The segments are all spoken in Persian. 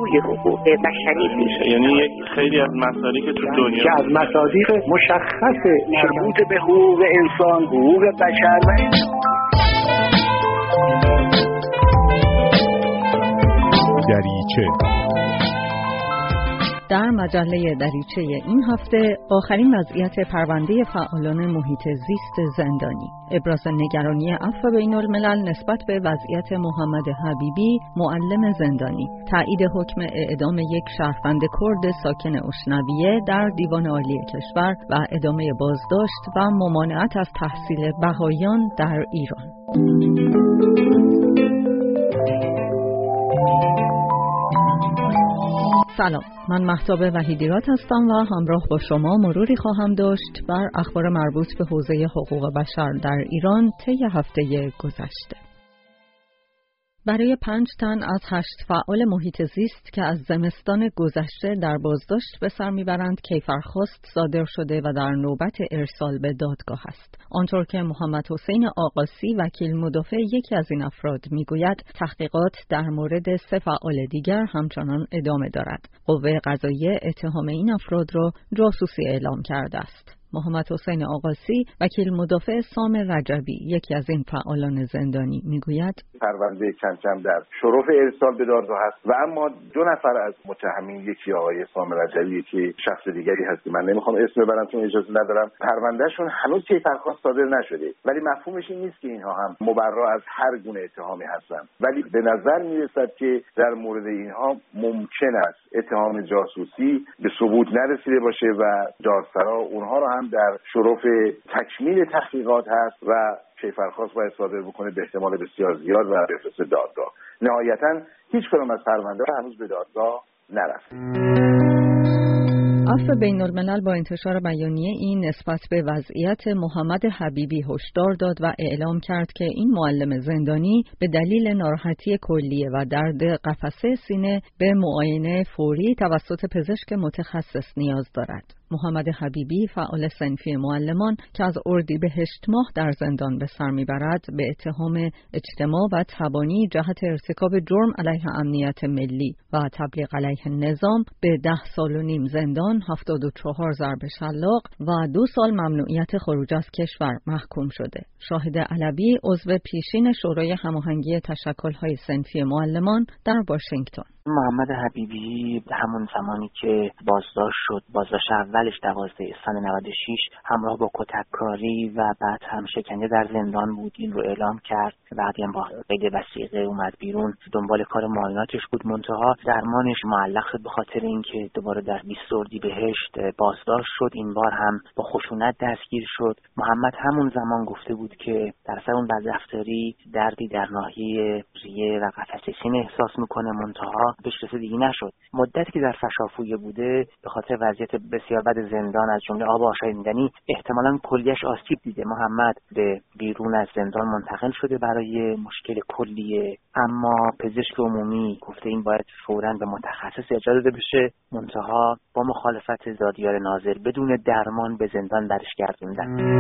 توی حقوق بشری پیش، یعنی یک خیلی از مصادیق که تو دنیا که از مصادیق مشخص مربوط به حقوق انسان، حقوق بشر و دریچه. در مجله دریچه این هفته آخرین وضعیت پرونده فعالان محیط زیست زندانی، ابراز نگرانی عفو بین الملل نسبت به وضعیت محمد حبیبی معلم زندانی، تایید حکم اعدام یک شهروند کرد ساکن اشنویه در دیوان عالی کشور و ادامه بازداشت و ممانعت از تحصیل بهائیان در ایران. سلام، من مهتاب وحیدیراد هستم و همراه با شما مروری خواهم داشت بر اخبار مربوط به حوزه حقوق بشر در ایران طی هفته گذشته. برای 5 تن از 8 فعال محیط زیست که از زمستان گذشته در بازداشت به سر میبرند کیفرخواست صادر شده و در نوبت ارسال به دادگاه است. آنطور که محمد حسین آقاسی وکیل مدافع یکی از این افراد میگوید، تحقیقات در مورد 3 فعال دیگر همچنان ادامه دارد. قوه قضاییه اتهام این افراد را جاسوسی اعلام کرده است. محمد حسین آقاسی وکیل مدافع سام رجبی یکی از این فعالان زندانی میگوید پرونده کم کم در شرف ارسال به دادگاه است و اما 2 نفر از متهمین، یکی آقای سام رجبی که شخص دیگری هست که من نمیخوام اسم ببرم چون اجازه ندارم، پروندهشون هنوز کیفرخواست صادر نشده، ولی مفهومش این نیست که اینها هم مبرا از هر گونه اتهامی هستند، ولی به نظر میرسد که در مورد اینها ممکن است اتهام جاسوسی به ثبوت نرسیده باشه و دادسرا اونها رو هم در شرف تکمیل تحقیقات هست و کیفرخواست باید صادر بکنه به احتمال بسیار زیاد و بفرسته دادگاه. نهایتاً هیچ کدام از پرونده هنوز به دادگاه نرفته. عفو بین الملل با انتشار بیانیه این نسبت به وضعیت محمد حبیبی هشدار داد و اعلام کرد که این معلم زندانی به دلیل ناراحتی کلیه و درد قفسه سینه به معاینه فوری توسط پزشک متخصص نیاز دارد. محمد حبیبی فعال صنفی معلمان که از اردیبهشت ماه در زندان به سر میبرد، به اتهام اجتماع و تبانی جهت ارتکاب جرم علیه امنیت ملی و تبلیغ علیه نظام به 10 سال و نیم زندان، 74 ضرب شلاق و 2 سال ممنوعیت خروج از کشور محکوم شده. شاهد علوی عضو پیشین شورای هماهنگی تشکل‌های صنفی معلمان در واشنگتن: محمد حبیبی همون زمانی که بازداشت شد، بازداشت اولش 12 اسفند 96 همراه با کتککاری و بعد هم شکنجه در زندان بود. این رو اعلام کرد، بعدی هم با قید وثیقه اومد بیرون، دنبال کار معایناتش بود، منتها درمانش معلق شد به خاطر اینکه دوباره در 20 اردیبهشت بازداشت شد. این بار هم با خشونت دستگیر شد. محمد همون زمان گفته بود که در اثر اون بدرفتاری دردی در ناحیه ریه و قفسه سینه احساس میکنه، منتها بهش رسیدگی نشد. مدتی که در فشافویه بوده به خاطر وضعیت بسیار بد زندان از جمله آب آشامیدنی احتمالاً کلیه‌اش آسیب دیده. محمد به بیرون از زندان منتقل شده برای مشکل کلیه، اما پزشک عمومی گفته این باید فوراً به متخصص ارجاع داده بشه، منتها با مخالفت دادیار ناظر بدون درمان به زندان برش گردوندن.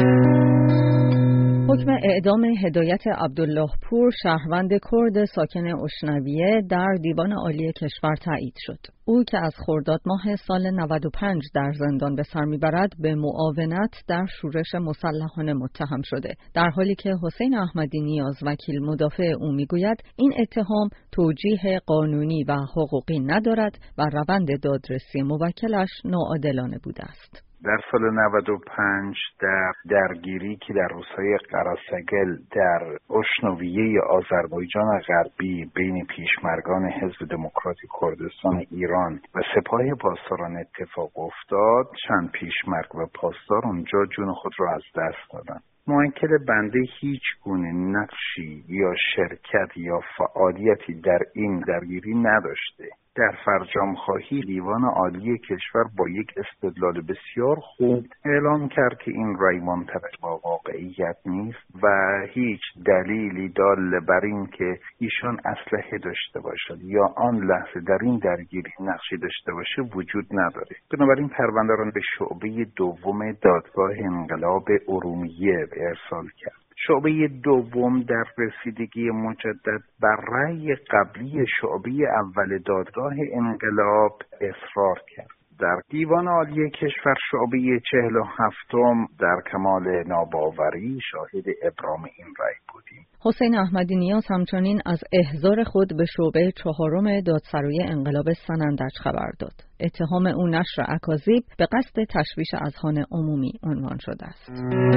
حکم اعدام هدایت عبدالله پور شهروند کرد ساکن اشنویه در دیوان عالی کشور تایید شد. او که از خرداد ماه سال 95 در زندان به سر میبرد، به معاونت در شورش مسلحانه متهم شده، در حالی که حسین احمدی نیاز وکیل مدافع او میگوید این اتهام توجیه قانونی و حقوقی ندارد و روند دادرسی موکلش ناعادلانه بوده است. در سال 95 در درگیری که در روستای قراسگل در اشنویه آذربایجان غربی بین پیشمرگان حزب دموکراتی کردستان ایران و سپاه پاسداران اتفاق افتاد، چند پیشمرگ و پاسدار اونجا جون خود را از دست دادن. موکل بنده هیچ گونه نقشی یا شرکت یا فعالیتی در این درگیری نداشته. در فرجام‌خواهی دیوان عالی کشور با یک استدلال بسیار خوب اعلام کرد که این رأی منطبق با واقعیت نیست و هیچ دلیلی دال بر این که ایشان اسلحه داشته باشد یا آن لحظه در این درگیری نقشی داشته باشه وجود نداره. بنابراین پرونده را به شعبه دوم دادگاه انقلاب ارومیه ارسال کرد. شعبه دوم در رسیدگی مجدد بر رأی قبلی شعبه اول دادگاه انقلاب اصرار کرد. در دیوان عالی کشور شعبه 47 در کمال ناباوری شاهد ابرام این رأی بودیم. حسین احمدی نیاز همچنین از احضار خود به شعبه 4 دادسرای انقلاب سنندج خبر داد. اتهام او نشر اکاذیب به قصد تشویش اذهان عمومی عنوان شده است.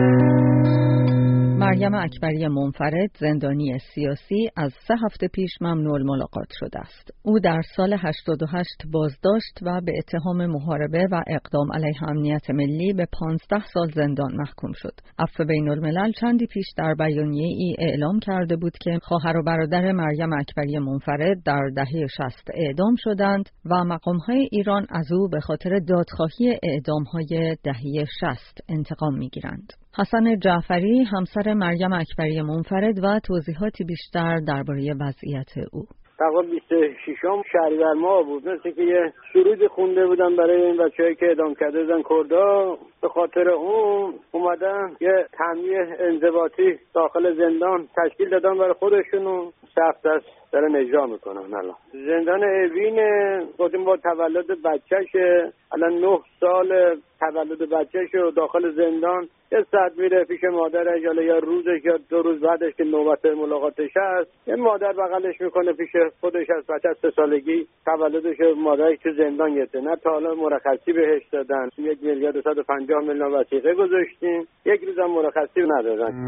مریم اکبری منفرد، زندانی سیاسی، از 3 هفته پیش ممنوع الملاقات شده است. او در سال 88 بازداشت و به اتهام محاربه و اقدام علیه امنیت ملی به 15 سال زندان محکوم شد. عفو بین الملل چندی پیش در بیانیه‌ای اعلام کرده بود که خواهر و برادر مریم اکبری منفرد در دهه 60 اعدام شدند و مقام‌های ایران از او به خاطر دادخواهی اعدام‌های دهه 60 انتقام می‌گیرند. حسن جعفری، همسر مریم اکبری منفرد و توضیحاتی بیشتر درباره وضعیت او. تقریبا 26 شهریور ماه بود، مثل که یه سرودی خونده بودن برای این بچه‌هایی که اعدام کرده بودن کردا. به خاطر اون اومدن یه تنبیه انضباطی داخل زندان تشکیل دادن برای خودشون و سخت است دارن اجرا میکنن. الان زندان اوین گفتیم با تولد بچه‌شه، الان 9 سال تولد بچه‌شه و داخل زندان یه ساعت میره پیش مادرش، یا روزش یا 2 روز بعدش که نوبت ملاقاتش هست، یه مادر بغلش میکنه پیش خودش از بچه 3 سالگی تولدش، مادرش تو زندان یته. نه تا حالا مرخصی بهش دادن. 1,250,000,000 وثیقه گذاشتیم، یک روزم مرخصی ندادن.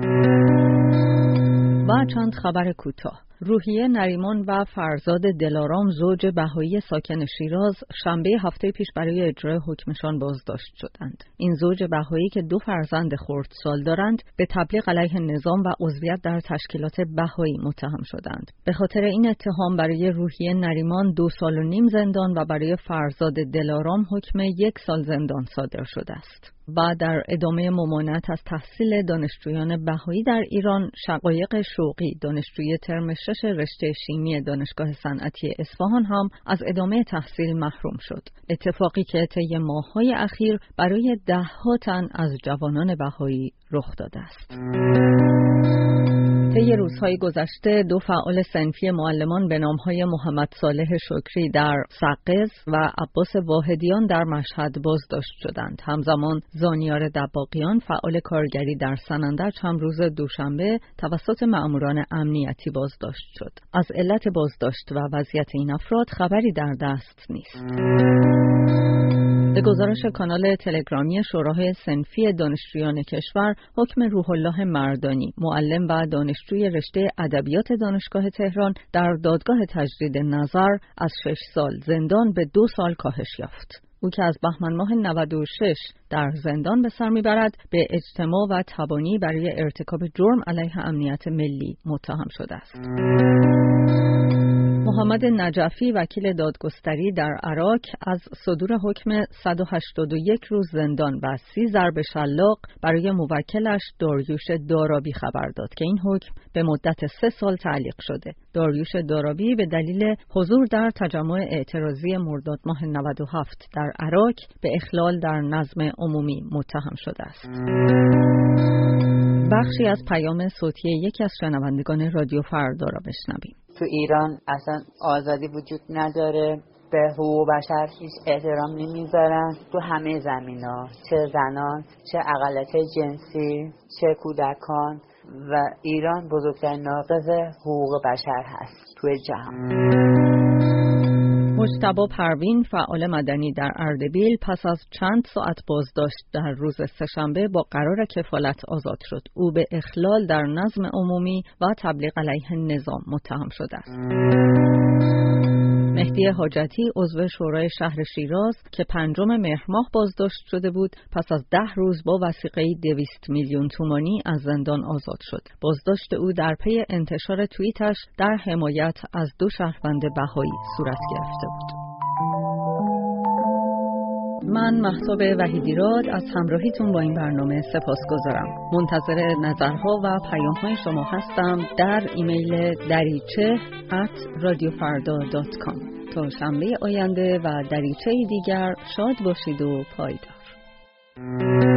و چند خبر کوتاه. روحیه نریمان و فرزاد دلارام، زوج بهایی ساکن شیراز، شنبه هفته پیش برای اجرای حکمشان بازداشت شدند. این زوج بهایی که 2 فرزند خردسال دارند، به تبلیغ علیه نظام و عضویت در تشکیلات بهایی متهم شدند. به خاطر این اتهام برای روحیه نریمان 2 سال و نیم زندان و برای فرزاد دلارام حکم 1 سال زندان صادر شده است. و در ادامه ممانعت از تحصیل دانشجویان بهایی در ایران، شقایق شوقی، دانشجوی ترم 6 رشته شیمی دانشگاه صنعتی اصفهان هم از ادامه تحصیل محروم شد. اتفاقی که طی ماه‌های اخیر برای 10 تن از جوانان بهایی رخ داده است. طی روزهای گذشته 2 فعال صنفی معلمان به نام‌های محمد صالح شکری در سقز و عباس واحدیان در مشهد بازداشت شدند. همزمان زانیار دباغیان، فعال کارگری در سنندج، هم روز دوشنبه توسط مأموران امنیتی بازداشت شد. از علت بازداشت و وضعیت این افراد خبری در دست نیست. به گزارش کانال تلگرامی شورای صنفی دانشجویان کشور، حکم روح الله مردانی، معلم و دانشجوی رشته ادبیات دانشگاه تهران، در دادگاه تجدید نظر از 6 سال زندان به 2 سال کاهش یافت. او که از بهمن ماه 96 در زندان به سر میبرد، به اجتماع و تبانی برای ارتکاب جرم علیه امنیت ملی متهم شده است. محمد نجفی، وکیل دادگستری در عراق، از صدور حکم 181 روز زندان و 30 ضرب شلاق برای موکلش داریوش دارابی خبر داد که این حکم به مدت 3 سال تعلیق شده. داریوش دارابی به دلیل حضور در تجمع اعتراضی مرداد ماه 97 در عراق به اخلال در نظم عمومی متهم شده است. بخشی از پیام صوتی یکی از شنوندگان رادیو فردا را بشنویم. تو ایران اصلا آزادی وجود نداره، به حقوق بشر هیچ احترام نمیذارن تو همه زمینا، چه زنان، چه اقلیت جنسی، چه کودکان، و ایران بزرگترین ناقض حقوق بشر هست توی جهان. مجتبی پروین، فعال مدنی در اردبیل، پس از چند ساعت بازداشت در روز سه‌شنبه با قرار کفالت آزاد شد. او به اخلال در نظم عمومی و تبلیغ علیه نظام متهم شده است. مهدی حاجتی، عضو شورای شهر شیراز که 5 مهر ماه بازداشت شده بود، پس از 10 روز با وثیقه 200 میلیون تومانی از زندان آزاد شد. بازداشت او در پی انتشار توییتش در حمایت از 2 شهروند بهایی صورت گرفته بود. من مهتاب وحیدیراد از همراهیتون با این برنامه سپاسگزارم. منتظر نظرها و پیام‌های شما هستم در ایمیل dariche@radiofarda.com. تا شنبه آینده و دریچه دیگر شاد باشید و پایدار.